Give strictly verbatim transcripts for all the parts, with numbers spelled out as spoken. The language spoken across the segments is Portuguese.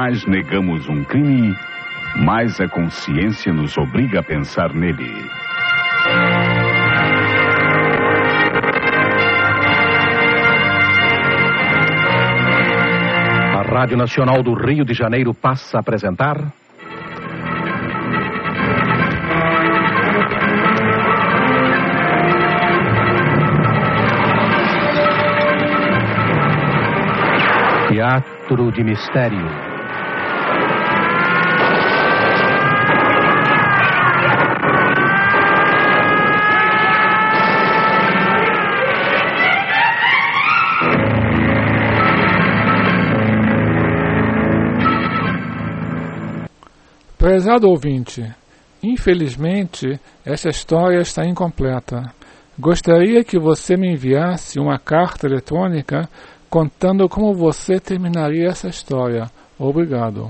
mais negamos um crime, mais a consciência nos obriga a pensar nele. A Rádio Nacional do Rio de Janeiro passa a apresentar... Teatro de Mistério. Prezado ouvinte, infelizmente essa história está incompleta. Gostaria que você me enviasse uma carta eletrônica contando como você terminaria essa história. Obrigado.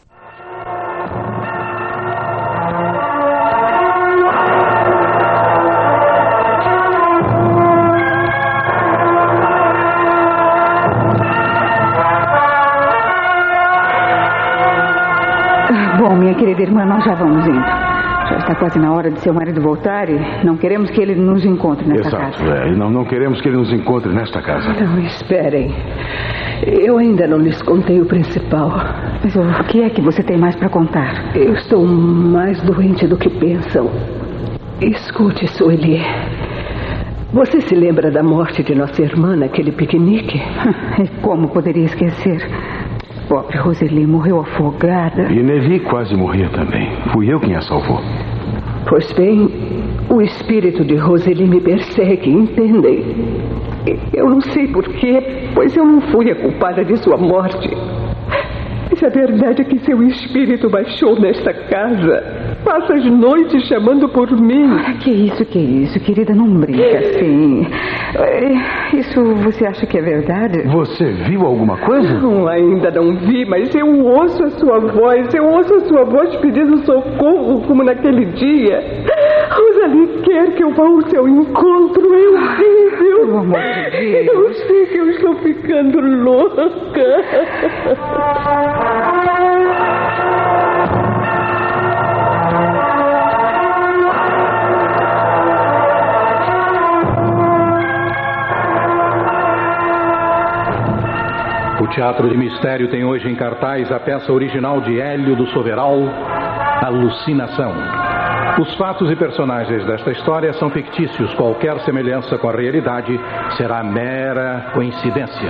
Bom, minha querida irmã, nós já vamos indo. Já está quase na hora de seu marido voltar e não queremos que ele nos encontre nesta Exato, casa. Exato, é. Não, não queremos que ele nos encontre nesta casa. Não, esperem. Eu ainda não lhes contei o principal. Mas o que é que você tem mais para contar? Eu estou mais doente do que pensam. Escute, Sueli. Você se lembra da morte de nossa irmã naquele piquenique? E como poderia esquecer? Pobre Roseli morreu afogada. E Nelly quase morria também. Fui eu quem a salvou. Pois bem, o espírito de Roseli me persegue, entendem? Eu não sei porquê, pois eu não fui a culpada de sua morte. Mas a verdade é que seu espírito baixou nesta casa. Passa as noites chamando por mim. Ah, que isso, que isso, querida, não brinca assim. Isso você acha que é verdade? Você viu alguma coisa? Não, ainda não vi, mas eu ouço a sua voz. Eu ouço a sua voz pedindo socorro, como naquele dia. Rosalie quer que eu vá ao seu encontro. Eu vi, eu, Pelo amor de Deus. Eu sei que eu estou ficando louca. O Teatro de Mistério tem hoje em cartaz a peça original de Hélio do Soberal, Alucinação. Os fatos e personagens desta história são fictícios. Qualquer semelhança com a realidade será mera coincidência.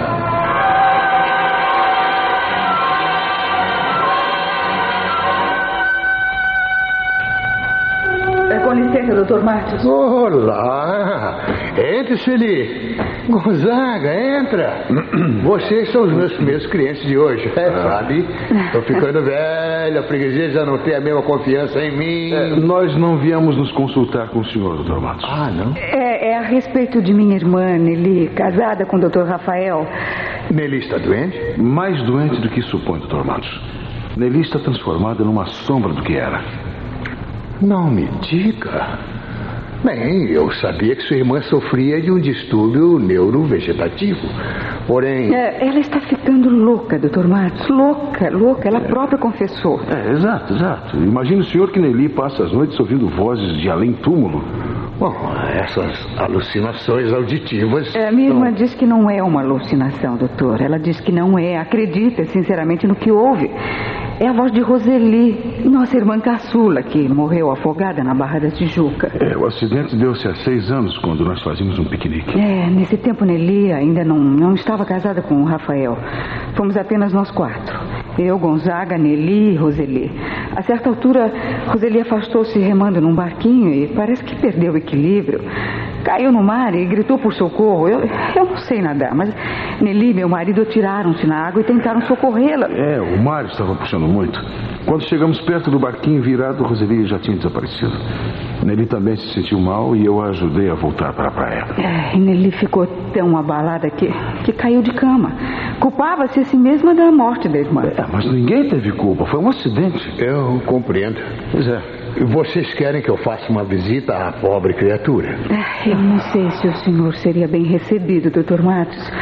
Com licença, doutor Matos. Olá! Entre, Sueli. Gonzaga, entra. Vocês são os meus primeiros clientes de hoje, é, sabe? Tô ficando velho, a freguesia já não tem a mesma confiança em mim. É, nós não viemos nos consultar com o senhor, doutor Matos. Ah, não? É, é a respeito de minha irmã, Nelly, casada com o doutor Rafael. Nelly está doente? Mais doente do que supõe, doutor Matos. Nelly está transformada numa sombra do que era. Não me diga. Bem, eu sabia que sua irmã sofria de um distúrbio neurovegetativo. Porém... É, ela está ficando louca, doutor Matos. Louca, louca. Ela é. própria confessou. É, exato, exato. Imagine o senhor que Nelly passa as noites ouvindo vozes de além-túmulo. Bom, essas alucinações auditivas... É, minha são... irmã diz que não é uma alucinação, doutor. Ela diz que não é. Acredita, sinceramente, no que ouve. É a voz de Roseli, nossa irmã caçula, que morreu afogada na Barra da Tijuca. É, o acidente deu-se há seis anos, quando nós fazíamos um piquenique. É, nesse tempo Nelly ainda não, não estava casada com o Rafael. Fomos apenas nós quatro. Eu, Gonzaga, Nelly e Roseli. A certa altura, Roseli afastou-se remando num barquinho e parece que perdeu o equilíbrio. Caiu no mar e gritou por socorro. Eu, eu não sei nadar, mas Nelly e meu marido atiraram-se na água e tentaram socorrê-la. É, o mar estava puxando muito. Quando chegamos perto do barquinho virado, Roseli já tinha desaparecido. Nelly também se sentiu mal e eu a ajudei a voltar para a praia. É, e Nelly ficou tão abalada que, que caiu de cama. Culpava-se a si mesma da morte da irmã. É, mas ninguém teve culpa, foi um acidente. Eu compreendo. Pois é. Vocês querem que eu faça uma visita à pobre criatura? Eu não sei se o senhor seria bem recebido, doutor Matos.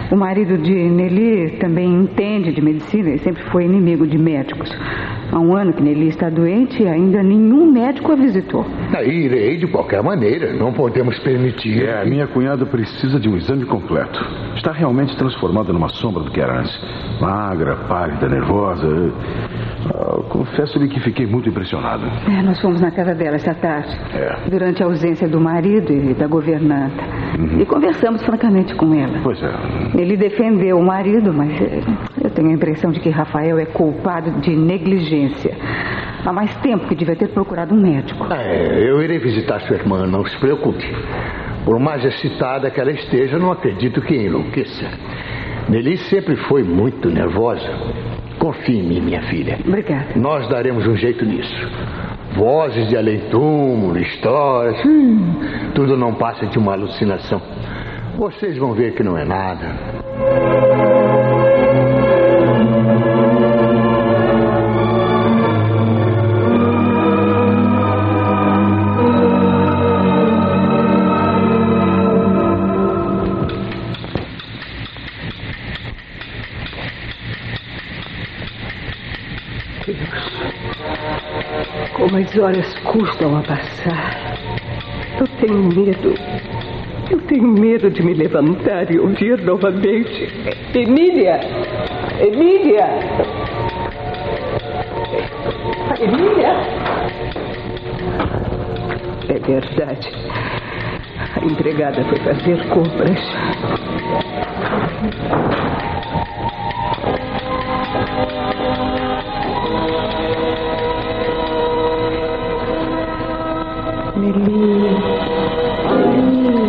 O marido de Nelly também entende de medicina e sempre foi inimigo de médicos. Há um ano que Nelly está doente e ainda nenhum médico a visitou. Aí irei de qualquer maneira, não podemos permitir. É, minha cunhada precisa de um exame completo. Está realmente transformada numa sombra do que era antes. Magra, pálida, nervosa. Ah, confesso-lhe que fiquei muito impressionado. É, nós fomos na casa dela essa tarde, É. durante a ausência do marido e da governanta. Uhum. E conversamos francamente com ela. Pois é. Ele defendeu o marido, mas eh, eu tenho a impressão de que Rafael é culpado de negligência. Há mais tempo que devia ter procurado um médico. É, eu irei visitar sua irmã, não se preocupe. Por mais excitada que ela esteja, não acredito que enlouqueça. Nelly sempre foi muito nervosa. Confie em mim, minha filha. Obrigada. Nós daremos um jeito nisso. Vozes de além-túmulo, histórias, hum, tudo não passa de uma alucinação. Vocês vão ver que não é nada. Como as horas custam a passar. Eu tenho medo. Eu tenho medo de me levantar e ouvir novamente. Emília! Emília! Emília! É verdade. A empregada foi fazer compras. Nelly. Nelly.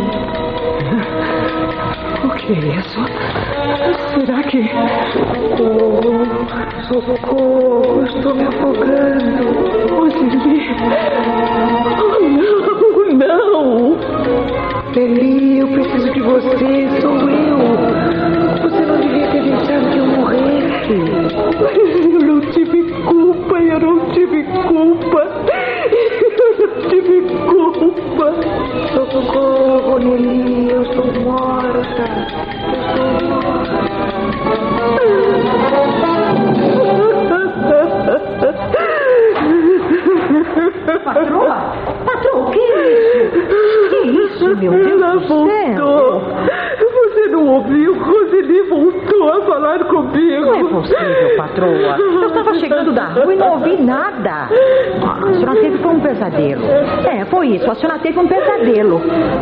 O que é isso? Será que... Socorro, socorro, estou me afogando. Roseli. Oh, não, não. Nelly, eu preciso de você, sou eu. Você não devia ter deixado que eu morresse. Mas eu não tive culpa, eu não tive culpa. Eu não tive culpa. Socorro, Nelly, eu estou morta. Eu estou morta. Patroa? Patroa, o que é isso? Que é isso, meu Deus Ela do voltou. céu? Você não ouviu? Roseli voltou a falar comigo. Não é possível, patroa. Eu estava chegando da rua e não ouvi nada. Ah, a senhora teve foi um pesadelo. É, foi isso. A senhora teve um pesadelo.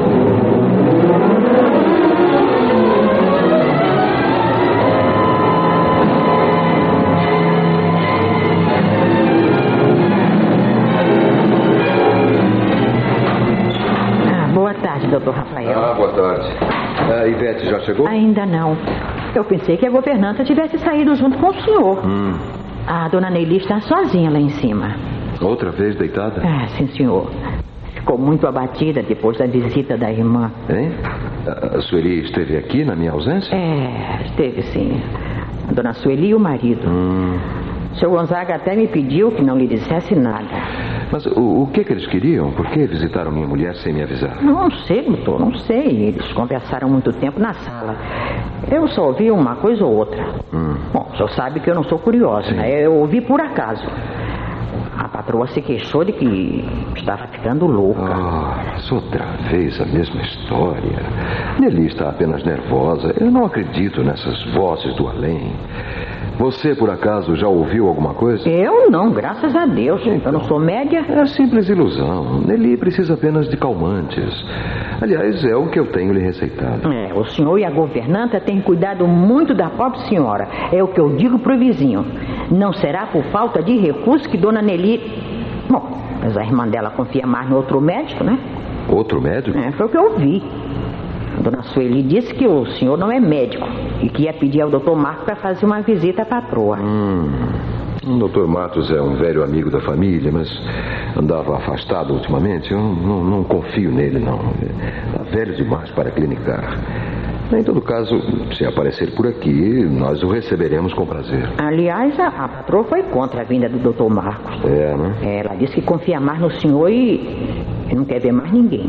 Ah, boa tarde, doutor Rafael. Ah, boa tarde. A Ivete já chegou? Ainda não. Eu pensei que a governanta tivesse saído junto com o senhor. Hum. A dona Nelly está sozinha lá em cima. Outra vez deitada? Ah, sim, senhor. Ficou muito abatida depois da visita da irmã. Hein? A Sueli esteve aqui na minha ausência? É, esteve sim. A dona Sueli e o marido. Hum. O senhor Gonzaga até me pediu que não lhe dissesse nada. Mas o, o que que eles queriam? Por que visitaram minha mulher sem me avisar? Não sei, doutor, não sei. Eles conversaram muito tempo na sala. Eu só ouvi uma coisa ou outra. Hum. Bom, o senhor sabe que eu não sou curiosa, né? Eu ouvi por acaso. A patroa se queixou de que estava ficando louca. Ah, mas outra vez a mesma história. Nelly está apenas nervosa. Eu não acredito nessas vozes do além. Você, por acaso, já ouviu alguma coisa? Eu não, graças a Deus. Então, eu não sou média. É simples ilusão. Nelly precisa apenas de calmantes. Aliás, é o que eu tenho lhe receitado. É, o senhor e a governanta têm cuidado muito da pobre senhora. É o que eu digo pro vizinho. Não será por falta de recurso que dona Nelly... Bom, mas a irmã dela confia mais no outro médico, né? Outro médico? É, foi o que eu ouvi. A dona Sueli disse que o senhor não é médico e que ia pedir ao doutor Marcos para fazer uma visita à patroa. Hum, o doutor Matos é um velho amigo da família, mas andava afastado ultimamente. Eu não, não confio nele, não. Está velho demais para clinicar. Em todo caso, se aparecer por aqui, nós o receberemos com prazer. Aliás, a, a patroa foi contra a vinda do doutor Marcos. É, né? Ela disse que confia mais no senhor e, e não quer ver mais ninguém.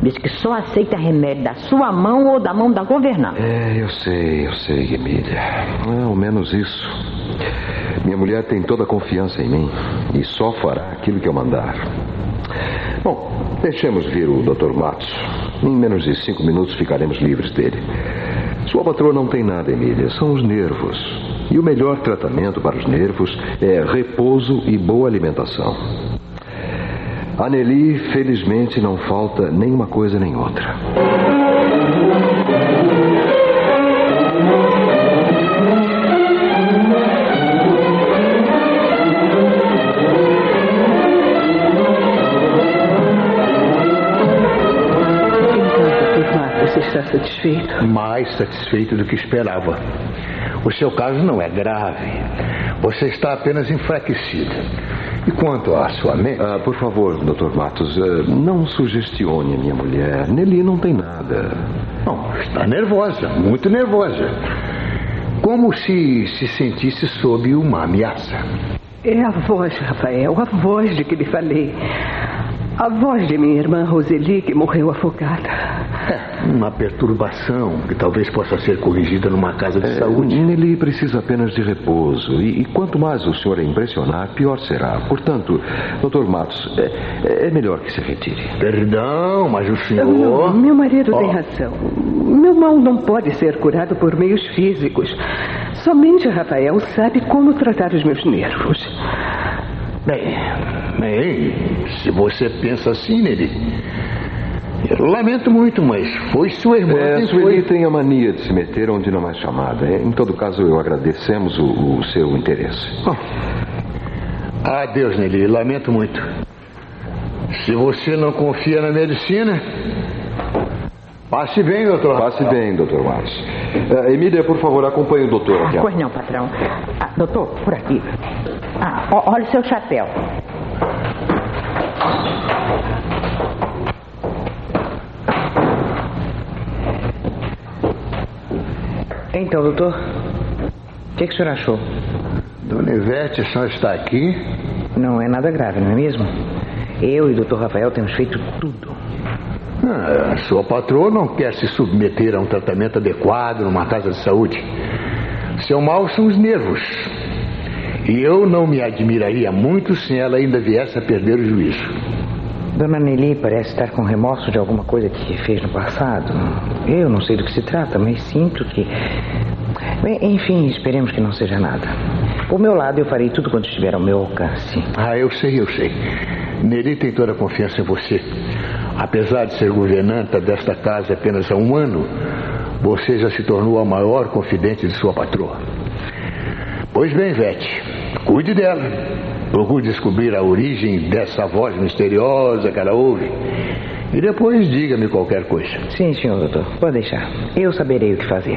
Diz que só aceita remédio da sua mão ou da mão da governanta. É, eu sei, eu sei, Emília. É, ao menos isso. Minha mulher tem toda a confiança em mim e só fará aquilo que eu mandar. Bom, deixemos vir o doutor Matos. Em menos de cinco minutos ficaremos livres dele. Sua patroa não tem nada, Emília. São os nervos. E o melhor tratamento para os nervos é repouso e boa alimentação. A Nelly, felizmente, não falta nem uma coisa nem outra. Você está satisfeito? Mais satisfeito do que esperava. O seu caso não é grave. Você está apenas enfraquecida. E quanto à sua mente... Ah, por favor, doutor Matos, uh, não sugestione a minha mulher. Nelly não tem nada. Não, está nervosa, muito nervosa. Como se se sentisse sob uma ameaça. É a voz, Rafael, a voz de que lhe falei. A voz de minha irmã Roseli, que morreu afogada. É, uma perturbação que talvez possa ser corrigida numa casa de é, saúde. Nelly precisa apenas de repouso. E, e quanto mais o senhor a impressionar, pior será. Portanto, doutor Matos, é, é melhor que se retire. Perdão, mas o senhor... Não, meu marido oh. tem razão. Meu mal não pode ser curado por meios físicos. Somente Rafael sabe como tratar os meus nervos. Bem, bem, se você pensa assim, Nelly, eu lamento muito, mas foi sua irmã. É, Sueli foi... tem a mania de se meter onde não é chamada. Em todo caso, eu agradecemos o, o seu interesse. Oh. Adeus, Nelly, lamento muito. Se você não confia na medicina, passe bem, doutor. Passe bem, doutor Matos. Uh, Emília, por favor, acompanhe o doutor aqui. Ah, pois não, patrão. Ah, doutor, por aqui. Ah, ó, olha o seu chapéu. Então, doutor, o que, que o senhor achou? Dona Ivete, a senhora está aqui? Não é nada grave, não é mesmo? Eu e o doutor Rafael temos feito tudo. Ah, a sua patroa não quer se submeter a um tratamento adequado numa casa de saúde. Seu mal são os nervos. E eu não me admiraria muito se ela ainda viesse a perder o juízo. Dona Nelly parece estar com remorso de alguma coisa que fez no passado. Eu não sei do que se trata, mas sinto que... Bem, enfim, esperemos que não seja nada. Por meu lado, eu farei tudo quanto estiver ao meu alcance. Ah, eu sei, eu sei. Nelly tem toda a confiança em você. Apesar de ser governanta desta casa apenas há um ano, você já se tornou a maior confidente de sua patroa. Pois bem, Vete, cuide dela. Procure descobrir a origem dessa voz misteriosa que ela ouve. E depois diga-me qualquer coisa. Sim, senhor doutor. Pode deixar. Eu saberei o que fazer.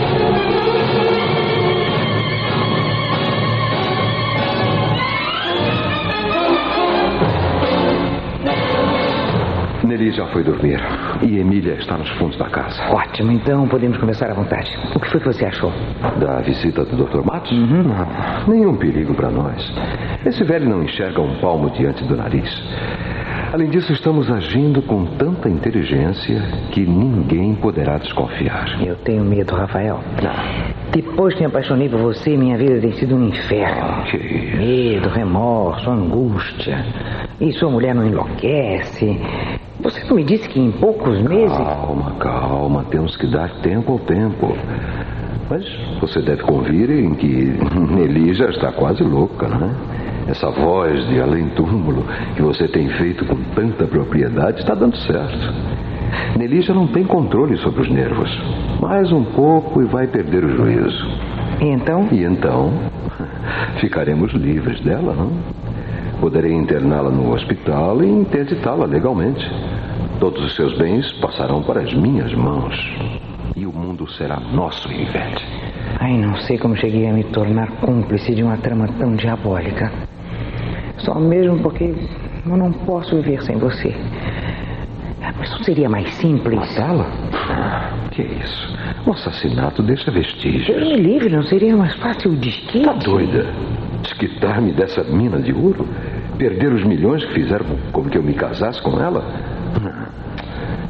Nelly já foi dormir. E Emília está nos fundos da casa. Ótimo, então podemos começar à vontade. O que foi que você achou? Da visita do doutor Matos? Uhum. Não, nenhum perigo para nós. Esse velho não enxerga um palmo diante do nariz. Além disso, estamos agindo com tanta inteligência que ninguém poderá desconfiar. Eu tenho medo, Rafael. Não. Depois que me apaixonei por você, minha vida tem sido um inferno. Que isso? Medo, remorso, angústia. E sua mulher não enlouquece. Você não me disse que em poucos meses... Calma, calma. Temos que dar tempo ao tempo. Mas você deve convir em que Nelly já está quase louca, não é? Essa voz de além-túmulo que você tem feito com tanta propriedade está dando certo. Nelly já não tem controle sobre os nervos. Mais um pouco e vai perder o juízo. E então? E então, ficaremos livres dela, não? Poderei interná-la no hospital e interditá-la legalmente. Todos os seus bens passarão para as minhas mãos. E o mundo será nosso, Ivete. Ai, não sei como cheguei a me tornar cúmplice de uma trama tão diabólica. Só mesmo porque eu não posso viver sem você. Mas não seria mais simples? Matá-la? Ah, que isso? O assassinato deixa vestígios. Me livre, não seria mais fácil o desquite? Tá doida? Desquitar-me dessa mina de ouro? Perder os milhões que fizeram com que eu me casasse com ela? Não.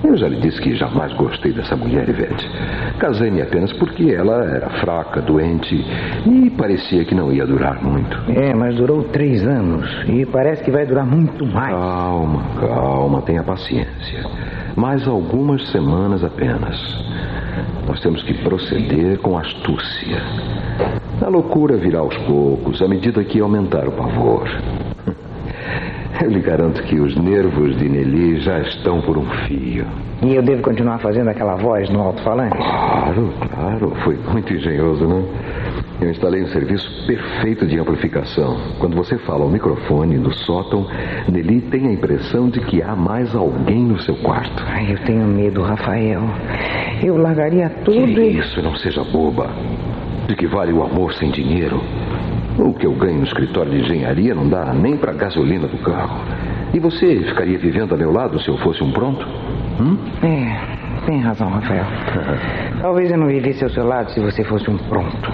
Eu já lhe disse que jamais gostei dessa mulher, Ivete. Casei-me apenas porque ela era fraca, doente e parecia que não ia durar muito. É, mas durou três anos e parece que vai durar muito mais. Calma, calma, tenha paciência. Mais algumas semanas apenas. Nós temos que proceder com astúcia. A loucura virá aos poucos, à medida que aumentar o pavor. Eu lhe garanto que os nervos de Nelly já estão por um fio. E eu devo continuar fazendo aquela voz no alto-falante? Claro, claro. Foi muito engenhoso, não? Eu instalei um serviço perfeito de amplificação. Quando você fala ao microfone do sótão, Nelly tem a impressão de que há mais alguém no seu quarto. Ai, eu tenho medo, Rafael. Eu largaria tudo Que e... isso, não seja boba. De que vale o amor sem dinheiro? O que eu ganho no escritório de engenharia não dá nem para a gasolina do carro. E você ficaria vivendo a meu lado se eu fosse um pronto? Hum? É, tem razão, Rafael. Talvez eu não vivesse ao seu lado se você fosse um pronto.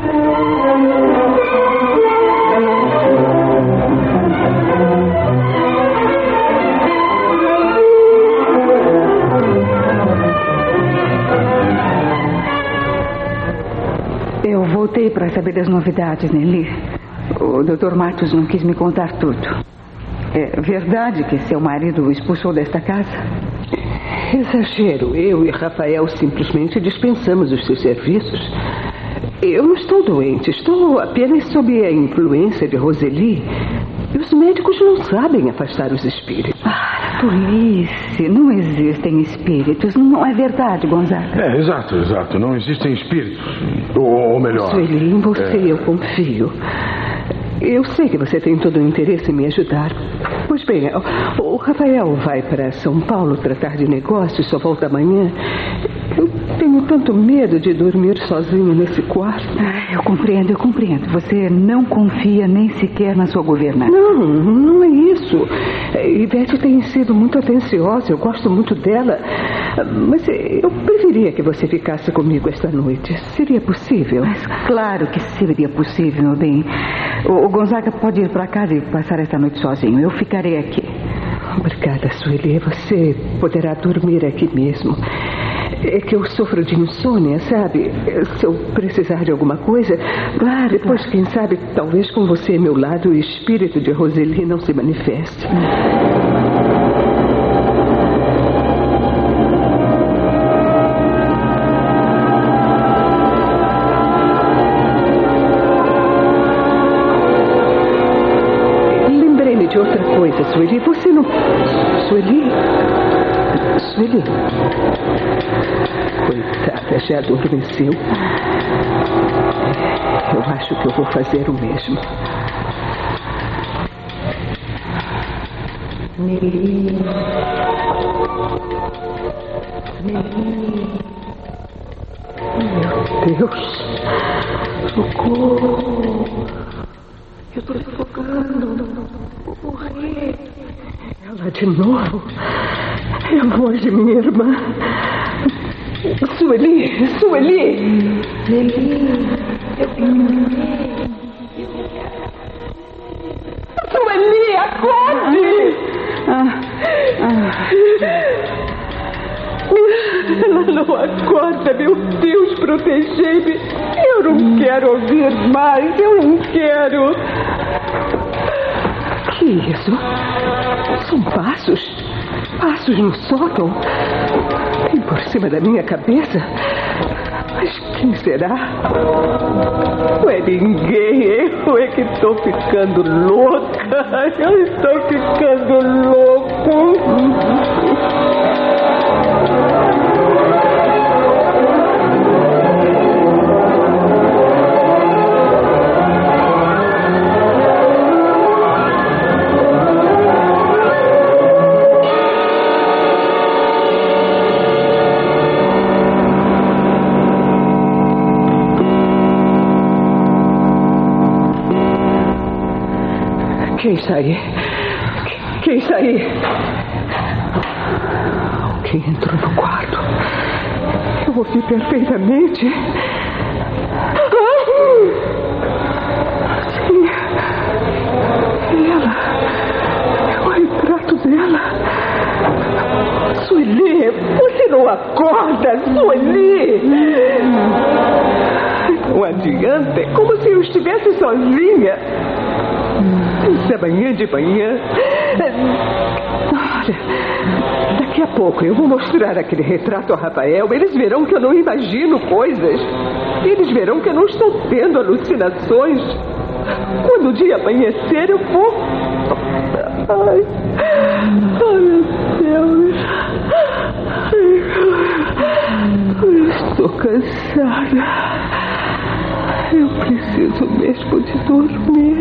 Eu voltei para saber das novidades, Nelly. O doutor Matos não quis me contar tudo. É verdade que seu marido o expulsou desta casa? Exagero. Eu e Rafael simplesmente dispensamos os seus serviços. Eu não estou doente. Estou apenas sob a influência de Roseli. E os médicos não sabem afastar os espíritos. Ah, tolice. Não existem espíritos. Não é verdade, Gonzaga? É, exato, exato. Não existem espíritos. Ou, ou melhor... Sueli, em você é... eu confio. Eu sei que você tem todo o interesse em me ajudar. Pois bem, o Rafael vai para São Paulo tratar de negócios, só volta amanhã. Eu tenho tanto medo de dormir sozinho nesse quarto. Ah, eu compreendo, eu compreendo. Você não confia nem sequer na sua governanta. Não, não é isso. Ivete tem sido muito atenciosa, eu gosto muito dela. Mas eu preferia que você ficasse comigo esta noite. Seria possível? Mas claro que seria possível, meu bem. O Gonzaga pode ir para casa e passar esta noite sozinho. Eu ficarei aqui. Obrigada, Sueli. Você poderá dormir aqui mesmo. É que eu sofro de insônia, sabe? Se eu precisar de alguma coisa, claro, depois, claro. quem sabe, talvez com você ao meu lado, o espírito de Roseli não se manifeste. Lembrei-me de outra coisa, Sueli. Você não... Sueli? Sueli? Coitada, já adormeceu. Eu acho que eu vou fazer o mesmo. Nelly. Nelly. Meu Deus. Socorro. Eu estou sufocando. Vou morrer. Ela de novo. É a voz de minha irmã. Sueli, Sueli. Nelly, eu quero. Sueli, acorde! Ah, ah. Ela não acorda, meu Deus, protege-me. Eu não quero ouvir mais, eu não quero. Que isso? São passos. Passos no sótão. E por cima da minha cabeça. Mas quem será? Não é ninguém. Eu é que estou ficando louca. Eu estou ficando louco. Quem está aí? Quem está aí? Alguém entrou no quarto. Eu ouvi perfeitamente. Sim. Ela. É o retrato dela. Sueli. Rafael, acorda, Sueli! Não adianta, é como se eu estivesse sozinha. Isso é manhã de manhã. Olha, daqui a pouco eu vou mostrar aquele retrato a Rafael. Eles verão que eu não imagino coisas. Eles verão que eu não estou tendo alucinações. Quando o dia amanhecer, eu vou... Ai, ai meu Deus. Eu estou cansada. Eu preciso mesmo de dormir.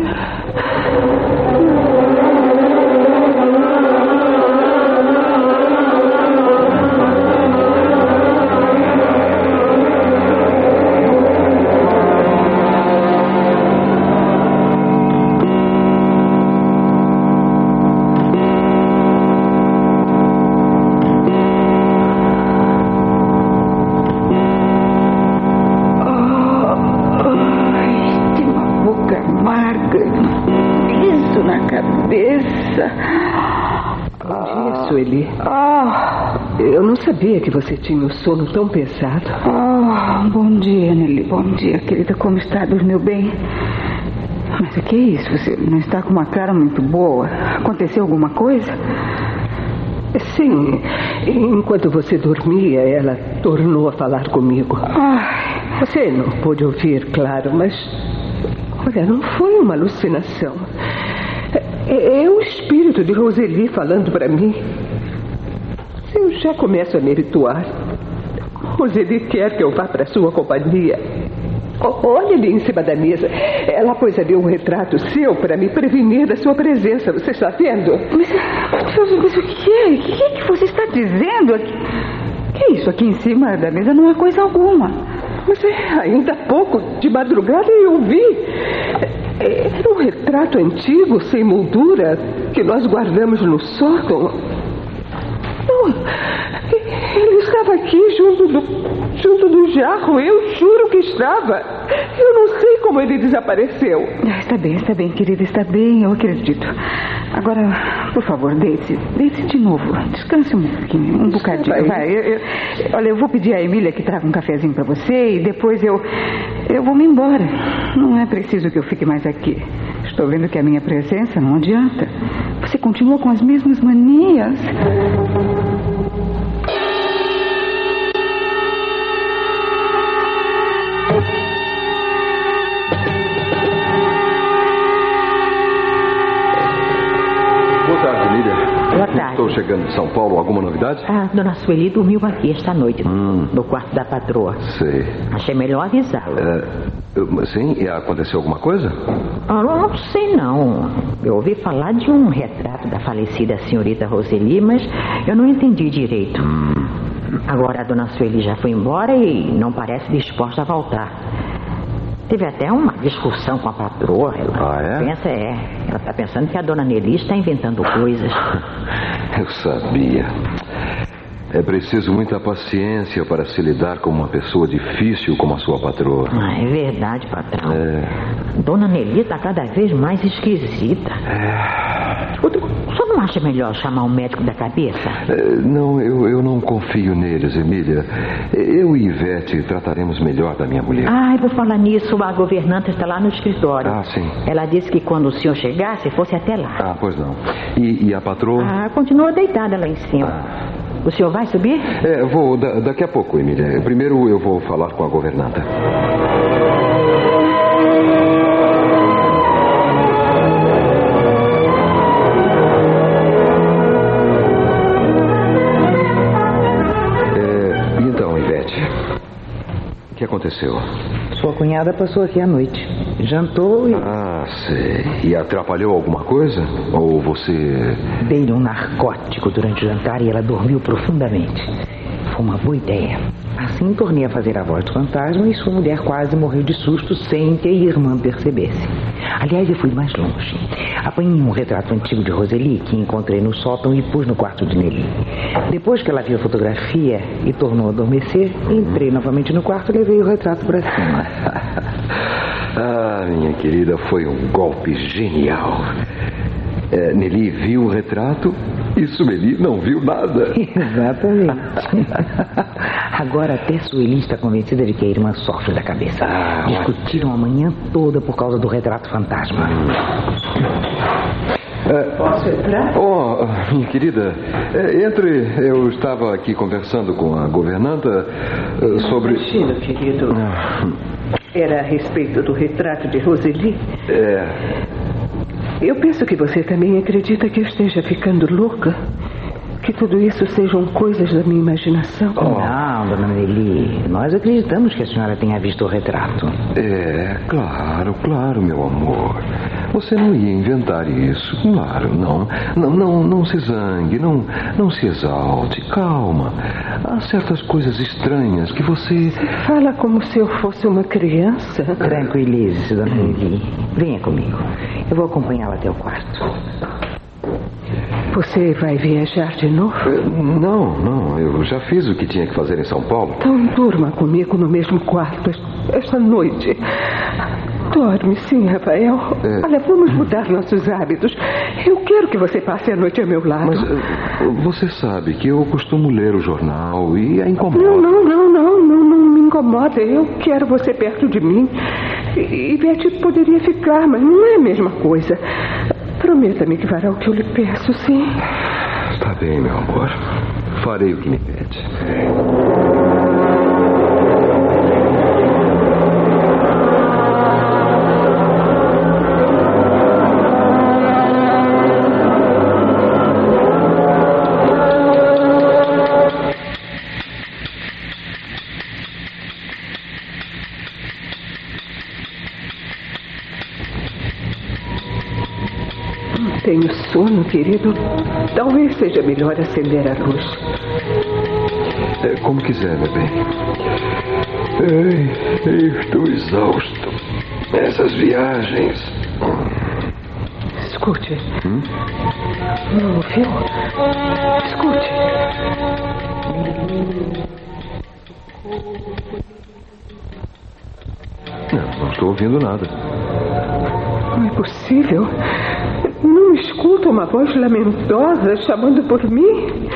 Sueli. Ah, eu não sabia que você tinha um sono tão pesado. Ah, bom dia, Nelly. Bom dia, querida. Como está? Dormiu bem? Mas o que é isso? Você não está com uma cara muito boa? Aconteceu alguma coisa? Sim. Enquanto você dormia, ela tornou a falar comigo. Ah. Você não pôde ouvir, claro, mas... Olha, não foi uma alucinação. É, é o espírito de Roseli falando para mim. Eu já começo a me habituar. Roseli quer que eu vá para sua companhia. Olha ali em cima da mesa. Ela pôs ali um retrato seu para me prevenir da sua presença. Você está vendo? Mas, mas o que é? O que é que você está dizendo? O que é isso? Aqui em cima da mesa não há coisa alguma. Mas é, ainda há pouco, de madrugada, eu vi. Era um retrato antigo, sem moldura, que nós guardamos no sótão. Não, ele estava aqui junto do, junto do jarro. Eu juro que estava. Eu não sei como ele desapareceu. Está bem, está bem, querida, está bem, eu acredito. Agora, por favor, deite-se. Deite-se de novo. Descanse um pouquinho, um bocadinho. Vai. Vai, eu, eu, olha, eu vou pedir à Emília que traga um cafezinho para você e depois eu, eu vou me embora. Não é preciso que eu fique mais aqui. Estou vendo que a minha presença não adianta. Você continua com as mesmas manias. Boa tarde, Lília. Boa tarde. Estou chegando de São Paulo. Alguma novidade? A dona Sueli dormiu aqui esta noite, hum. no quarto da patroa. Sei. Achei melhor avisá-la. É, sim? E aconteceu alguma coisa? Ah, não sei não. Eu ouvi falar de um retrato da falecida senhorita Roseli, mas eu não entendi direito. Hum. Agora a dona Sueli já foi embora e não parece disposta a voltar. Teve até uma discussão com a patroa. Ela ah, é? pensa, é. Ela está pensando que a dona Nelly está inventando coisas. Eu sabia. É preciso muita paciência para se lidar com uma pessoa difícil como a sua patroa. Ah, é verdade, patrão. É. Dona Nelly está cada vez mais esquisita. É. O senhor não acha melhor chamar um médico da cabeça? É, não, eu, eu não confio neles, Emília. Eu e Ivete trataremos melhor da minha mulher. Ah, eu vou falar nisso. A governanta está lá no escritório. Ah, sim. Ela disse que quando o senhor chegasse, fosse até lá. Ah, pois não. E, e a patroa? Ah, continua deitada lá em cima. Ah. O senhor vai subir? É, vou da, daqui a pouco, Emília. Primeiro eu vou falar com a governanta. É, então, Ivete, o que aconteceu? Sua cunhada passou aqui à noite. Jantou e... Ah, sei. E atrapalhou alguma coisa? Ou você... Dei-lhe um narcótico durante o jantar e ela dormiu profundamente. Foi uma boa ideia. Assim tornei a fazer a voz do fantasma e sua mulher quase morreu de susto sem que a irmã percebesse. Aliás, eu fui mais longe. Apanhei um retrato antigo de Roseli que encontrei no sótão e pus no quarto de Nelly. Depois que ela viu a fotografia e tornou a adormecer, entrei novamente no quarto e levei o retrato para cima. Ah, minha querida, foi um golpe genial. É, Nelly viu o retrato e Sueli não viu nada. Exatamente. Agora até Sueli está convencida de que a irmã sofre da cabeça. Ah, discutiram a manhã toda por causa do retrato fantasma. Posso entrar? Oh, minha querida, entre. Eu estava aqui conversando com a governanta sobre... Imagina, querido. Era a respeito do retrato de Roseli? É... Eu penso que você também acredita que eu esteja ficando louca? Que tudo isso sejam coisas da minha imaginação? Oh. Não, dona Nelly, nós acreditamos que a senhora tenha visto o retrato. É, claro, claro, meu amor. Você não ia inventar isso, claro, não. Não, não, não se zangue, não, não se exalte, calma. Há certas coisas estranhas que você... Fala como se eu fosse uma criança. Tranquilize-se, dona Nelly. Venha comigo. Eu vou acompanhá-la até o quarto. Você vai viajar de novo? Não, não. Eu já fiz o que tinha que fazer em São Paulo. Então durma comigo no mesmo quarto esta noite. Dorme sim, Rafael. É. Olha, vamos mudar nossos hábitos. Eu quero que você passe a noite ao meu lado. Mas uh, você sabe que eu costumo ler o jornal e a incomoda. Não, não, não, não, não, não me incomoda. Eu quero você perto de mim. E Ivete poderia ficar, mas não é a mesma coisa. Prometa-me que fará o que eu lhe peço, sim? Está bem, meu amor. Farei o que me pede. Tenho sono, querido. Talvez seja melhor acender a luz. É, como quiser, meu bem. Ei, eu estou exausto. Essas viagens. Escute. Hum? Não ouviu? Escute. Não, não estou ouvindo nada. Não é possível. Não escuta uma voz lamentosa chamando por mim?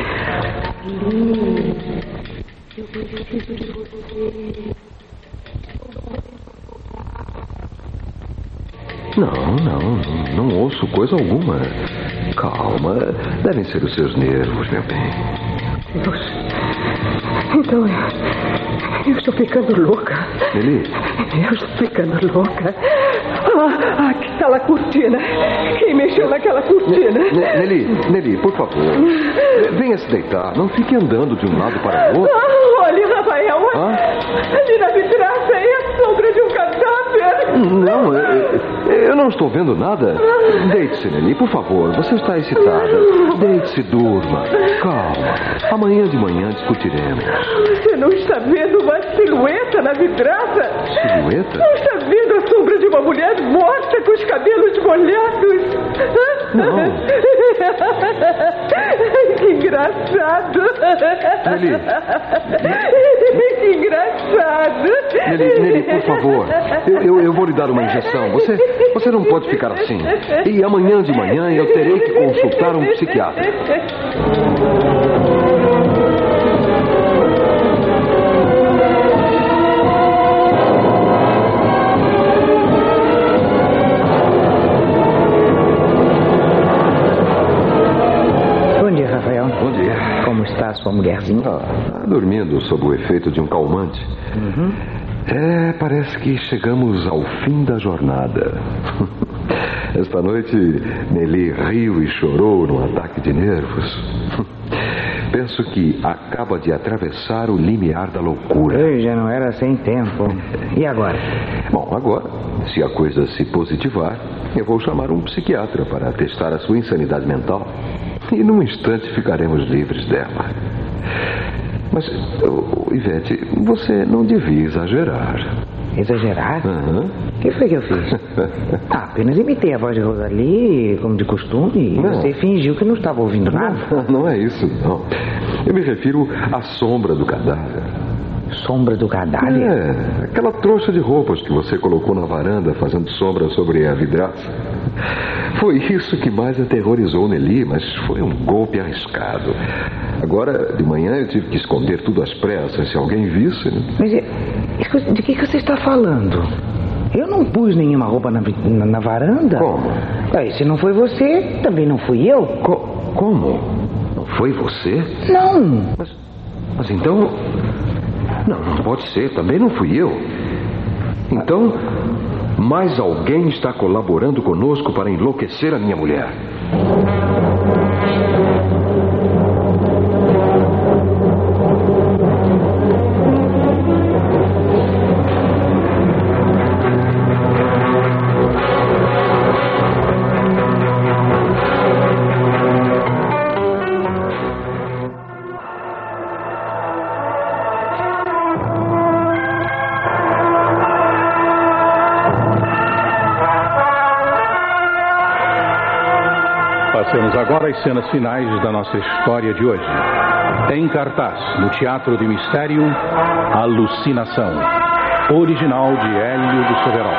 Não, não, não, não ouço coisa alguma. Calma, devem ser os seus nervos, meu bem. Deus. Então eu, eu estou ficando louca. Nelly? Eu estou ficando louca. Ah, aquela cortina. Quem mexeu naquela cortina? Nelly, Nelly, por favor. Venha se deitar. Não fique andando de um lado para o outro. Ah, olha, Rafael. Ah? Ali na vidraça é a sombra de um cadáver. Não, eu, eu não estou vendo nada. Deite-se, Nelly, por favor. Você está excitada. Deite-se, durma. Calma. Amanhã de manhã discutiremos. Você não está vendo uma silhueta na vidraça? Silhueta? Não está vendo a sombra de uma mulher morta com os cabelos molhados? Não. Que engraçado. Nelly. Que engraçado. Nelly, Nelly, por favor. Eu, eu, eu vou lhe dar uma injeção. Você, você não pode ficar assim. E amanhã de manhã eu terei que consultar um psiquiatra. Bom dia. Como está a sua mulherzinha? Ah, dormindo sob o efeito de um calmante. Uhum. É, parece que chegamos ao fim da jornada. Esta noite, Nelly riu e chorou num ataque de nervos. Penso que acaba de atravessar o limiar da loucura. Eu já não era sem tempo. E agora? Bom, agora, se a coisa se positivar, eu vou chamar um psiquiatra para testar a sua insanidade mental. E num instante ficaremos livres dela. Mas, oh, Ivete, você não devia exagerar. Exagerar? Uhum. O que foi que eu fiz? Ah, apenas imitei a voz de Rosalie, como de costume, e não. Você fingiu que não estava ouvindo nada. Não, não é isso, não. Eu me refiro à sombra do cadáver. Sombra do cadáver? É, aquela trouxa de roupas que você colocou na varanda fazendo sombra sobre a vidraça. Foi isso que mais aterrorizou Nelly, mas foi um golpe arriscado. Agora, de manhã, eu tive que esconder tudo às pressas, se alguém visse. Né? Mas de que você está falando? Eu não pus nenhuma roupa na, na, na varanda. Como? Aí, se não foi você, também não fui eu. Co- como? Não foi você? Não. Mas, mas então... Não, não pode ser, também não fui eu. Então, mais alguém está colaborando conosco para enlouquecer a minha mulher. Passemos agora às cenas finais da nossa história de hoje. Em cartaz, no Teatro de Mistério, Alucinação, original de Hélio do Soverol.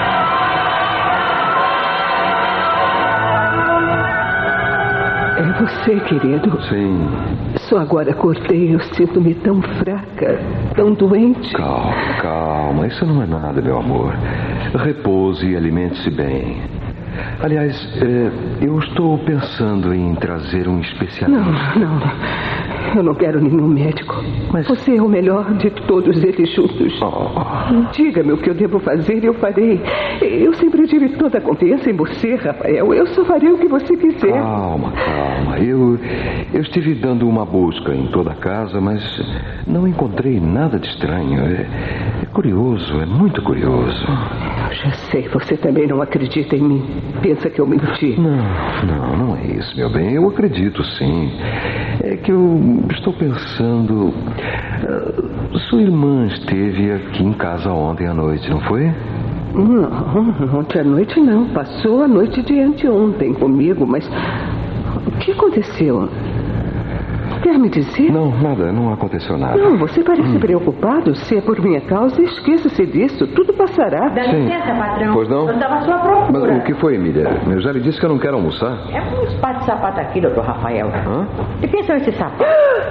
É você, querido? Sim. Só agora acordei, eu sinto-me tão fraca, tão doente. Calma, calma, isso não é nada, meu amor. Repouse e alimente-se bem. Aliás, é, eu estou pensando em trazer um especialista. Não, não, não. Eu não quero nenhum médico. Mas você é o melhor de todos eles juntos. Oh. Diga-me o que eu devo fazer e eu farei. Eu sempre tive toda a confiança em você, Rafael. Eu só farei o que você quiser. Calma, calma. Eu, eu estive dando uma busca em toda a casa, mas não encontrei nada de estranho. É, é curioso, é muito curioso. Eu já sei, você também não acredita em mim. Pensa que eu menti. Não, não, não é isso, meu bem. Eu acredito, sim. É que eu estou pensando... Uh, sua irmã esteve aqui em casa ontem à noite, não foi? Não, ontem à noite não. Passou a noite de anteontem comigo, mas... O que aconteceu? Quer me dizer? Não, nada, não aconteceu nada. Não, você parece hum. preocupado. Se é por minha causa, esqueça-se disso. Tudo passará. Dá Sim. licença, patrão. Pois não? Eu estava à sua procura. Mas o que foi, Emília? Eu já lhe disse que eu não quero almoçar. É um par de sapato aqui, doutor Rafael. Hã? E quem são esses sapatos?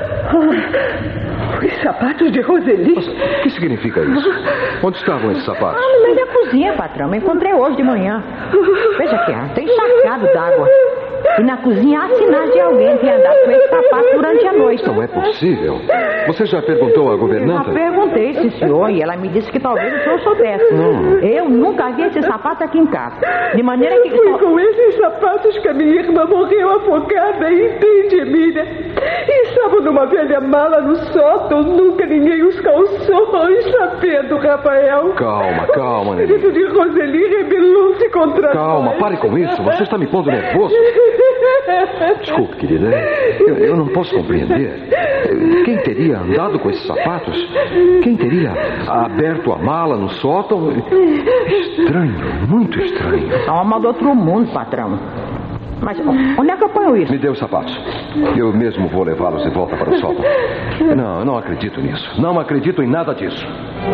Os sapatos de Roseli. Mas o que significa isso? Onde estavam esses sapatos? Ah, no meio da cozinha, patrão. Me encontrei hoje de manhã. Veja aqui, ah, tem encharcado d'água. E na cozinha há sinais de alguém ter andado com esse sapato durante a noite. Não é possível. Você já perguntou à governanta? Já perguntei, sim, senhor, e ela me disse que talvez o senhor soubesse. Não. Eu nunca vi esse sapato aqui em casa. De maneira que... Foi com esses sapatos que a minha irmã morreu afogada, entende, Emília? E estavam numa velha mala no sótão, nunca ninguém os calçou. Está vendo, Rafael? Calma, calma, O espírito de Roseli rebelou-se contra Calma, nós. pare com isso. Você está me pondo nervoso. Desculpe, querida. Eu, eu não posso compreender. Quem teria andado com esses sapatos? Quem teria aberto a mala no sótão? Estranho, muito estranho. Alma do outro mundo, patrão. Mas onde é que eu ponho isso? Me dê os sapatos. Eu mesmo vou levá-los de volta para o sótão. Não, eu não acredito nisso. Não acredito em nada disso.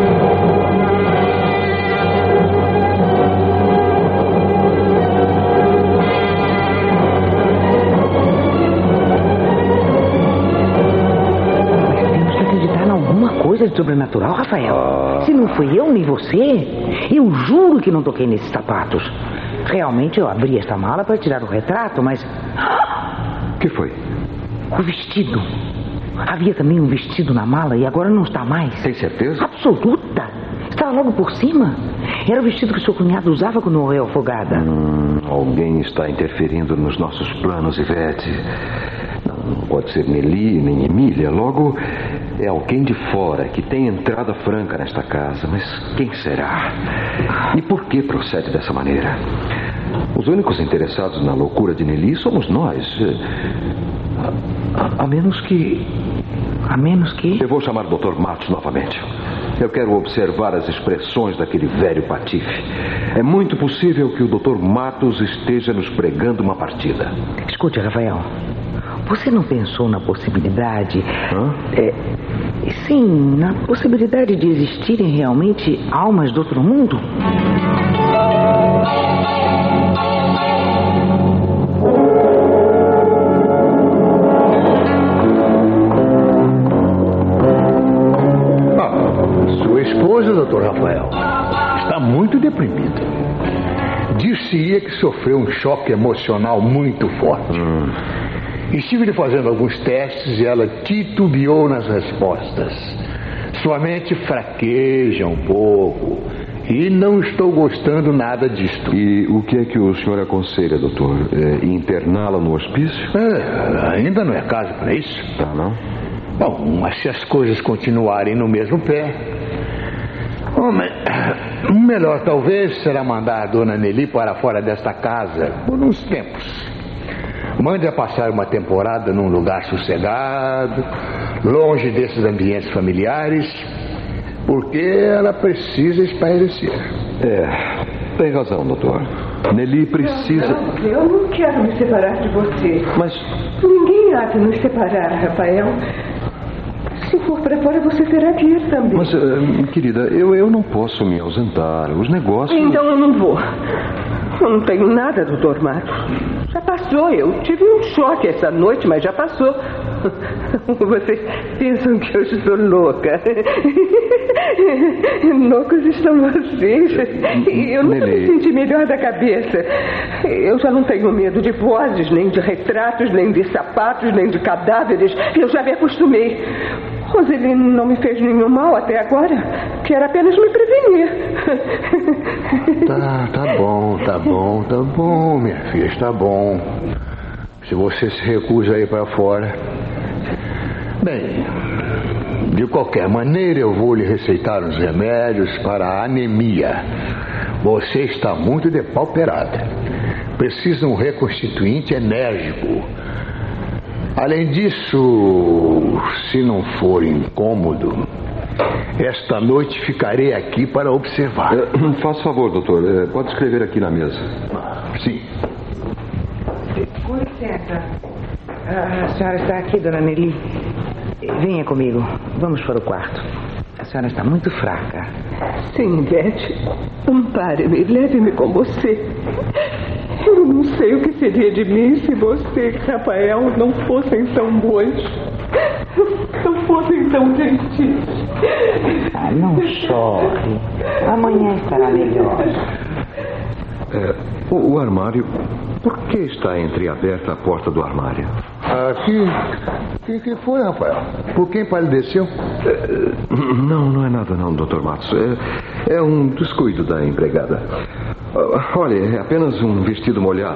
Coisa de sobrenatural, Rafael. Ah. Se não fui eu nem você, eu juro que não toquei nesses sapatos. Realmente eu abri esta mala para tirar o retrato, mas... O que foi? O vestido. Havia também um vestido na mala e agora não está mais. Tem certeza? Absoluta. Estava logo por cima. Era o vestido que seu cunhado usava quando morreu afogada. Hum, alguém está interferindo nos nossos planos, Ivete. Não pode ser Nelly nem Emília. Logo, é alguém de fora que tem entrada franca nesta casa. Mas quem será? E por que procede dessa maneira? Os únicos interessados na loucura de Nelly somos nós. A, a, a menos que... A menos que... Eu vou chamar o doutor Matos novamente. Eu quero observar as expressões daquele velho patife. É muito possível que o doutor Matos esteja nos pregando uma partida. Escute, Rafael. Você não pensou na possibilidade... Hã? É, Sim, na possibilidade de existirem realmente almas do outro mundo? Ah, sua esposa, doutor Rafael, está muito deprimida. Disse-ia que sofreu um choque emocional muito forte. Hum. Estive-lhe fazendo alguns testes e ela titubeou nas respostas. Sua mente fraqueja um pouco e não estou gostando nada disto. E o que é que o senhor aconselha, doutor? É, interná-la no hospício? É, ainda não é caso para isso. Tá, não? Bom, mas se as coisas continuarem no mesmo pé... O melhor talvez será mandar a dona Nelly para fora desta casa por uns tempos. Mande-a passar uma temporada num lugar sossegado, longe desses ambientes familiares, porque ela precisa espairecer. É, tem razão, doutor. Nelly precisa... Não, não, eu não quero me separar de você. Mas... Ninguém há de nos separar, Rafael. Se for para fora, você terá que ir também. Mas, uh, querida, eu, eu não posso me ausentar. Os negócios... Então eu não vou. Eu não tenho nada, doutor Matos. Já passou. Eu tive um choque essa noite, mas já passou. Vocês pensam que eu estou louca. Loucos estão vocês. Eu nunca me senti melhor da cabeça. Eu já não tenho medo de vozes, nem de retratos, nem de sapatos, nem de cadáveres. Eu já me acostumei. Roseli não me fez nenhum mal até agora. Quer apenas me prevenir. Tá, tá bom, tá bom, tá bom, minha filha, está bom. Se você se recusa a ir para fora... Bem, de qualquer maneira eu vou lhe receitar uns remédios para a anemia. Você está muito depauperada. Precisa um reconstituinte enérgico. Além disso, se não for incômodo, esta noite ficarei aqui para observar. Uh, faça favor, doutor. Uh, pode escrever aqui na mesa. Sim. Com licença. A senhora está aqui, dona Nelly. Venha comigo. Vamos para o quarto. A senhora está muito fraca. Sim, Beth. Ampare-me. Leve-me com você. Eu não sei o que seria de mim se você, Rafael, não fossem tão bons. Não fossem tão gentis. Ah, não chore. Amanhã estará melhor. É, o, o armário... Por que está entreaberta a porta do armário? Aqui... O que, que foi, Rafael? Por quem palideceu? É, não, não é nada não, doutor Matos. É, é um descuido da empregada. Olha, é apenas um vestido molhado.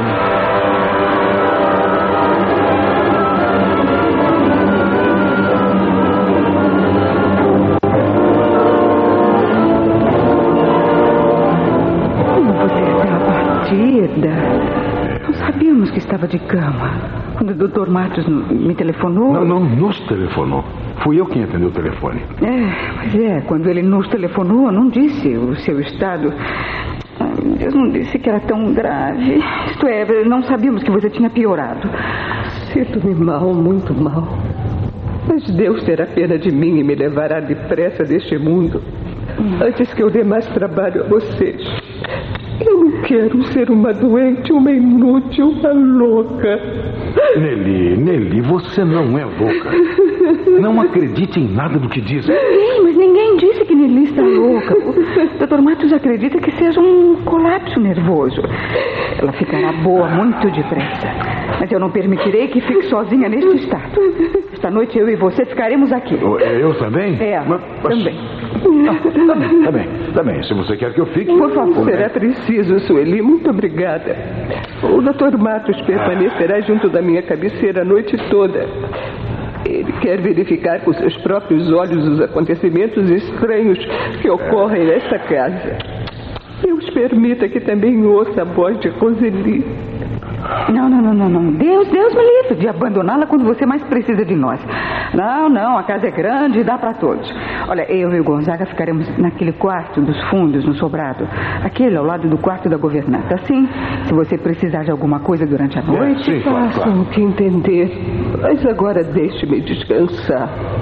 Como você está abatida? Não sabíamos que estava de cama. Quando o doutor Matos me telefonou... Não, não nos telefonou. Fui eu quem atendeu o telefone. É, mas é, quando ele nos telefonou, não disse o seu estado... Deus não disse que era tão grave. Isto é, não sabíamos que você tinha piorado. Sinto-me mal, muito mal. Mas Deus terá pena de mim e me levará depressa deste mundo, antes que eu dê mais trabalho a vocês. Eu não quero ser uma doente, uma inútil, uma louca. Nelly, Nelly, você não é louca. Não acredite em nada do que dizem. Sim, mas ninguém disse que Nelly está louca. O doutor Matos acredita que seja um colapso nervoso. Ela ficará boa muito depressa. Mas eu não permitirei que fique sozinha neste estado. Esta noite eu e você ficaremos aqui. Eu também? É, mas, mas... também. Ah, tá bem, tá bem, tá bem. Se você quer que eu fique... Por favor. Será preciso, Sueli. Muito obrigada. O doutor Matos permanecerá junto da minha cabeceira a noite toda. Ele quer verificar com seus próprios olhos os acontecimentos estranhos que ocorrem nesta casa. Deus permita que também ouça a voz de Roseli. Não, não, não, não, não. Deus, Deus me livre de abandoná-la quando você mais precisa de nós. Não, não, a casa é grande e dá para todos. Olha, eu e o Gonzaga ficaremos naquele quarto dos fundos, no sobrado. Aquele ao lado do quarto da governanta. Assim, se você precisar de alguma coisa durante a noite... É, sim, façam o que entender. Mas agora deixe-me descansar.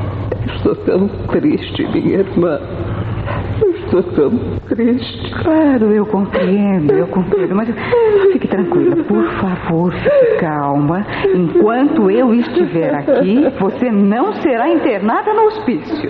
Estou tão triste, minha irmã. Estou tão triste. Claro, eu compreendo, eu compreendo. Mas fique tranquila, por favor, fique calma. Enquanto eu estiver aqui, você não será internada no hospício.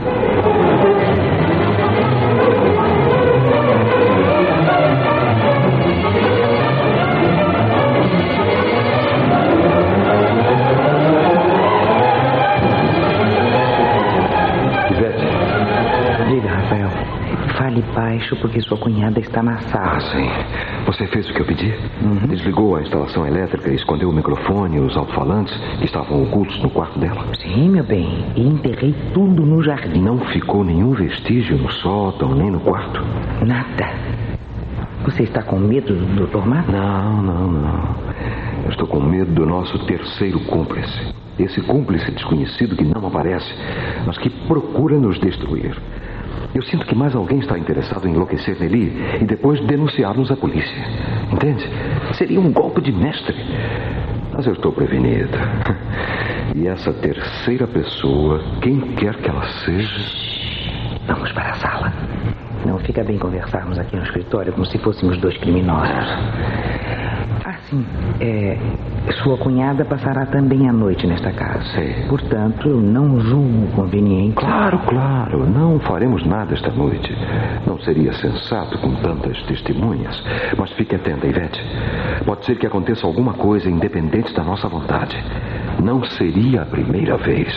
Diga, Rafael. Fale baixo porque sua cunhada está na sala. Ah, sim. Você fez o que eu pedi? Uhum. Desligou a instalação elétrica, escondeu o microfone e os alto-falantes que estavam ocultos no quarto dela? Sim, meu bem. E enterrei tudo no jardim. Não ficou nenhum vestígio no sótão, nem no quarto? Nada. Você está com medo do doutor Matos? Não, não, não. Eu estou com medo do nosso terceiro cúmplice. Esse cúmplice desconhecido que não aparece, mas que procura nos destruir. Eu sinto que mais alguém está interessado em enlouquecer Nelly e depois denunciar-nos à polícia. Entende? Seria um golpe de mestre. Mas eu estou prevenido. E essa terceira pessoa, quem quer que ela seja... Vamos para a sala. Não fica bem conversarmos aqui no escritório como se fôssemos dois criminosos. Assim, é, sua cunhada passará também a noite nesta casa. Sim. Portanto, eu não julgo conveniente. Claro, claro. Não faremos nada esta noite. Não seria sensato com tantas testemunhas. Mas fique atenta, Ivete. Pode ser que aconteça alguma coisa independente da nossa vontade. Não seria a primeira vez.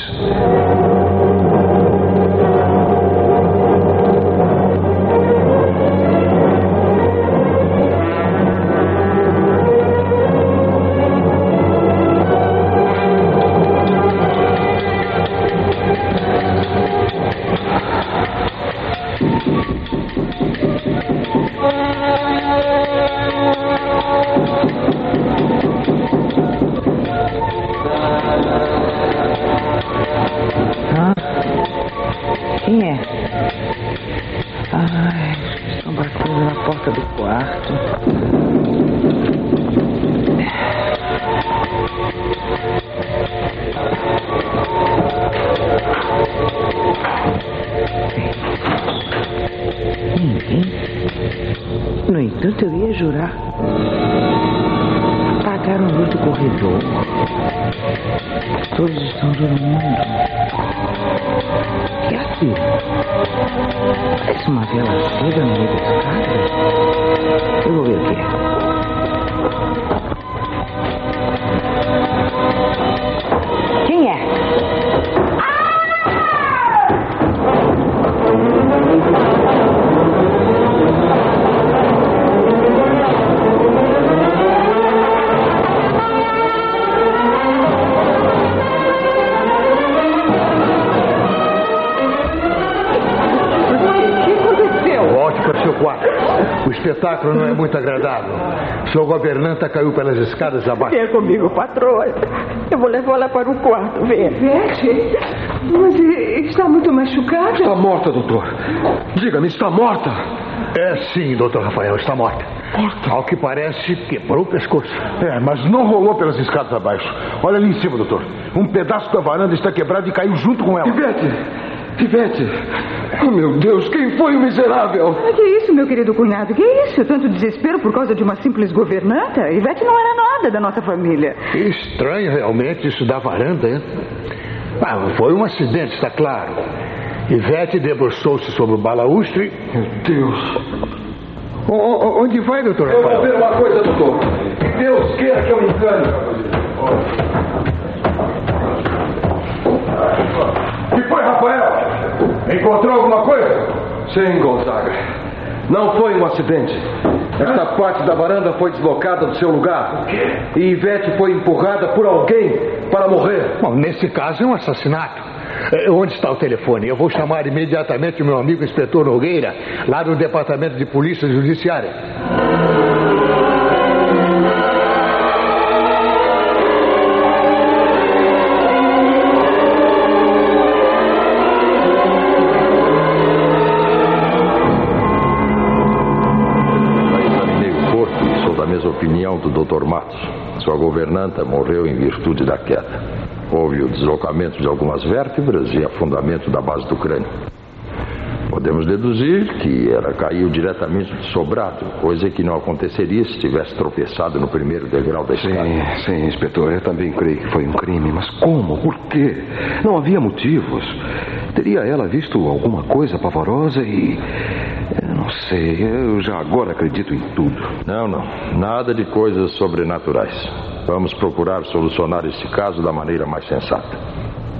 Quem é? Ai, estão batendo na porta do quarto. Ninguém. No entanto, eu ia jurar. Apagaram a luz do corredor. Todos estão dormindo. E aqui? Parece uma vela acesa no meio da escada. Eu vou ver o que é. Quem é? O espetáculo não é muito agradável. Sua governanta caiu pelas escadas abaixo. Venha comigo, patroa. Eu vou levá-la para o quarto. Venha. Vete? Mas está muito machucada. Está morta, doutor. Diga-me, está morta? É sim, doutor Rafael, está morta. Morta? Ao que parece, quebrou o pescoço. É, mas não rolou pelas escadas abaixo. Olha ali em cima, doutor. Um pedaço da varanda está quebrado e caiu junto com ela. Ivete! Ivete! Oh, meu Deus, quem foi o miserável? Mas que isso, meu querido cunhado? Que isso? Tanto desespero por causa de uma simples governanta? Ivete não era nada da nossa família. Estranho, realmente, isso da varanda, hein? Ah, foi um acidente, está claro. Ivete debruçou-se sobre o balaústre. Meu Deus. O, o, onde vai, doutor Eu Rafael? vou ver uma coisa, doutor. Que Deus queira que eu me engane. Que foi, Rafael? Encontrou alguma coisa? Sim, Gonzaga. Não foi um acidente. Esta parte da varanda foi deslocada do seu lugar. E Ivete foi empurrada por alguém para morrer. Bom, nesse caso é um assassinato. É, onde está o telefone? Eu vou chamar imediatamente o meu amigo inspetor Nogueira, lá do Departamento de Polícia Judiciária. Opinião do doutor Matos. Sua governanta morreu em virtude da queda. Houve o deslocamento de algumas vértebras e afundamento da base do crânio. Podemos deduzir que ela caiu diretamente do sobrado, coisa que não aconteceria se tivesse tropeçado no primeiro degrau da escada. Sim, sim, inspetor, eu também creio que foi um crime. Mas como? Por quê? Não havia motivos. Teria ela visto alguma coisa pavorosa e... Eu não sei, eu já agora acredito em tudo. Não, não, nada de coisas sobrenaturais. Vamos procurar solucionar esse caso da maneira mais sensata.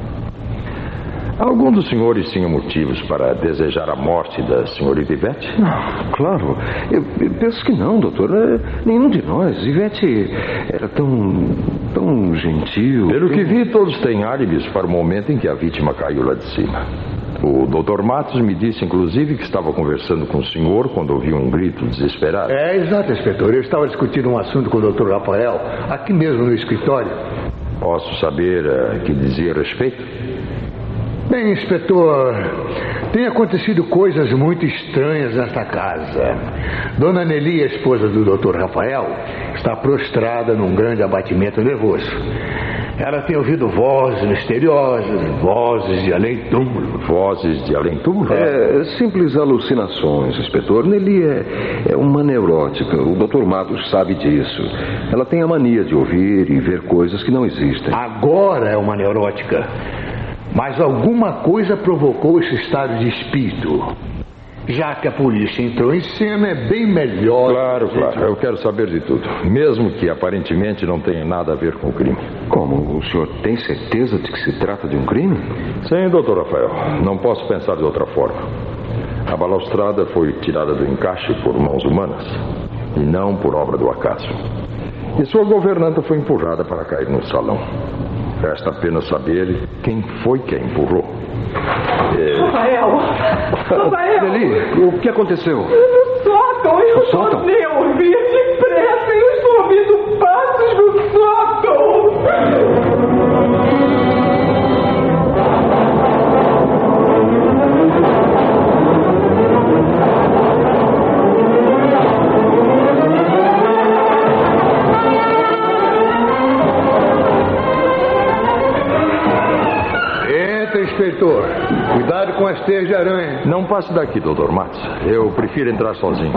Algum dos senhores tinha motivos para desejar a morte da senhorita Ivete? Não, claro. Eu, eu penso que não, doutor. É, nenhum de nós. Ivete era tão... tão gentil. Pelo tão... que vi, todos têm álibis para o momento em que a vítima caiu lá de cima. O doutor Matos me disse, inclusive, que estava conversando com o senhor quando ouviu um grito desesperado. É, exato, inspetor. Eu estava discutindo um assunto com o doutor Rafael, aqui mesmo no escritório. Posso saber a que dizia a respeito? Bem, inspetor, tem acontecido coisas muito estranhas nesta casa. Dona Nelly, a esposa do doutor Rafael, está prostrada num grande abatimento nervoso. Ela tem ouvido vozes misteriosas, vozes de além-túmulo. Vozes de além-túmulo? É, simples alucinações, inspetor. Nelly é, é uma neurótica. O doutor Matos sabe disso. Ela tem a mania de ouvir e ver coisas que não existem. Agora é uma neurótica. Mas alguma coisa provocou esse estado de espírito. Já que a polícia entrou em cena, é bem melhor... Claro, claro. Eu quero saber de tudo. Mesmo que aparentemente não tenha nada a ver com o crime. Como? O senhor tem certeza de que se trata de um crime? Sim, doutor Rafael. Não posso pensar de outra forma. A balaustrada foi tirada do encaixe por mãos humanas e não por obra do acaso. E sua governanta foi empurrada para cair no salão. Resta apenas saber quem foi que a empurrou. É... Rafael! Rafael! Nelly, o que aconteceu? No sótão, eu só nem ouvi. Depressa, eu estou ouvindo passos no sótão. Inspetor, cuidado com as teias de aranha. Não passe daqui, doutor Matos. Eu prefiro entrar sozinho.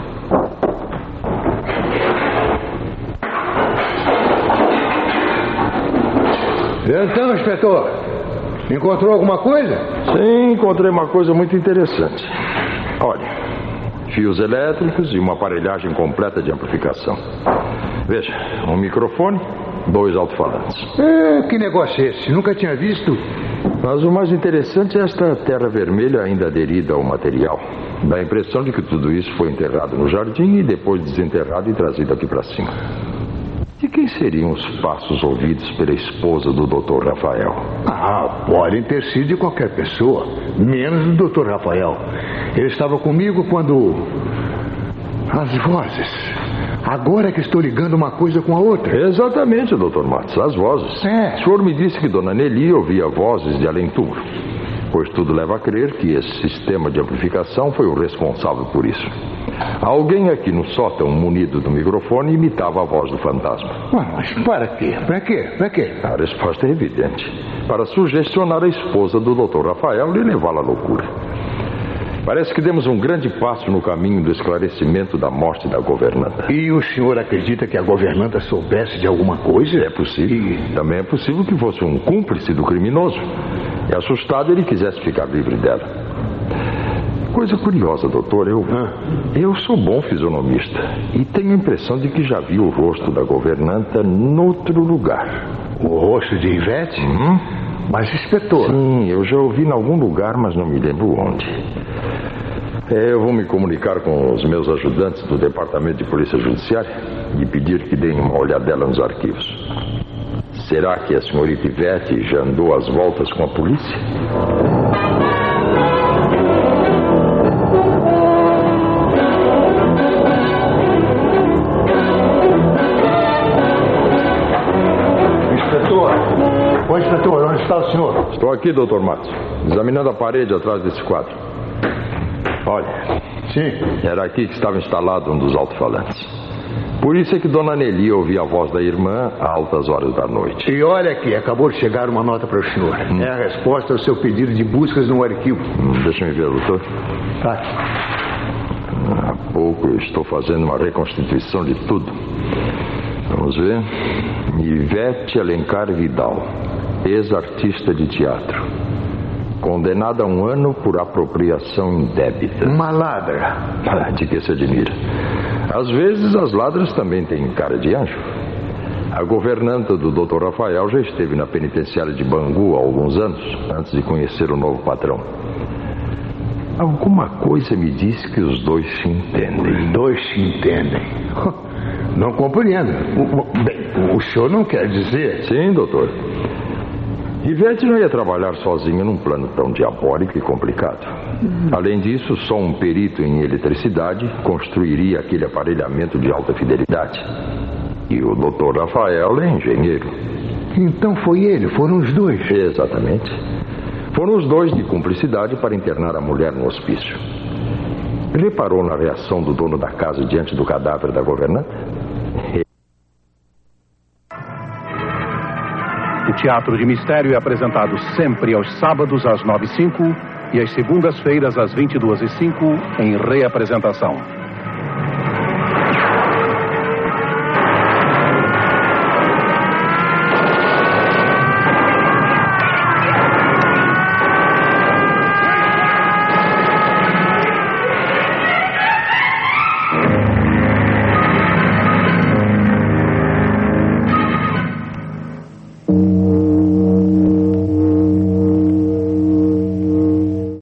Então, inspetor, encontrou alguma coisa? Sim, encontrei uma coisa muito interessante. Olha, fios elétricos e uma aparelhagem completa de amplificação. Veja, um microfone, dois alto-falantes. É, que negócio é esse? Nunca tinha visto. Mas o mais interessante é esta terra vermelha ainda aderida ao material. Dá a impressão de que tudo isso foi enterrado no jardim e depois desenterrado e trazido aqui para cima. De quem seriam os passos ouvidos pela esposa do doutor Rafael? Ah, podem ter sido de qualquer pessoa, menos do doutor Rafael. Ele estava comigo quando... As vozes... Agora que estou ligando uma coisa com a outra. Exatamente, doutor Matos, as vozes. É. O senhor me disse que Dona Nelly ouvia vozes de além-túmulo, pois tudo leva a crer que esse sistema de amplificação foi o responsável por isso. Alguém aqui no sótão, munido do microfone, imitava a voz do fantasma. Mas para quê? Para quê? Para quê? A resposta é evidente. Para sugestionar a esposa do doutor Rafael e levá-la à loucura. Parece que demos um grande passo no caminho do esclarecimento da morte da governanta. E o senhor acredita que a governanta soubesse de alguma coisa? É possível. E... Também é possível que fosse um cúmplice do criminoso. E assustado ele quisesse ficar livre dela. Coisa curiosa, doutor. Eu, ah. eu sou bom fisionomista. E tenho a impressão de que já vi o rosto da governanta noutro lugar. O rosto de Ivete? Uhum. Mas, inspetor... Sim, eu já ouvi em algum lugar, mas não me lembro onde. É, eu vou me comunicar com os meus ajudantes do Departamento de Polícia Judiciária e pedir que deem uma olhadela nos arquivos. Será que a senhorita Ivete já andou às voltas com a polícia? Oi, inspetor, onde está o senhor? Estou aqui, doutor Matos, examinando a parede atrás desse quadro. Olha. Sim. Era aqui que estava instalado um dos alto-falantes. Por isso é que Dona Nelly ouvia a voz da irmã a altas horas da noite. E olha aqui, acabou de chegar uma nota para o senhor. Hum. É a resposta ao seu pedido de buscas no arquivo. Hum, deixa eu ver, doutor. Tá. Há pouco eu estou fazendo uma reconstituição de tudo. Vamos ver. Ivete Alencar Vidal, ex-artista de teatro, condenada a um ano por apropriação indébita. Uma ladra. De que se admira. Às vezes as ladras também têm cara de anjo. A governanta do doutor Rafael já esteve na penitenciária de Bangu há alguns anos, antes de conhecer o novo patrão. Alguma coisa me diz que os dois se entendem. Os dois se entendem. Não compreendo. Bem, o senhor não quer dizer... Sim, doutor. Ivete não ia trabalhar sozinha num plano tão diabólico e complicado. Além disso, só um perito em eletricidade construiria aquele aparelhamento de alta fidelidade. E o doutor Rafael é engenheiro. Então foi ele, foram os dois. Exatamente. Foram os dois de cumplicidade para internar a mulher no hospício. Reparou na reação do dono da casa diante do cadáver da governanta? O Teatro de Mistério é apresentado sempre aos sábados às nove e cinco e às segundas-feiras às vinte e duas e cinco em reapresentação.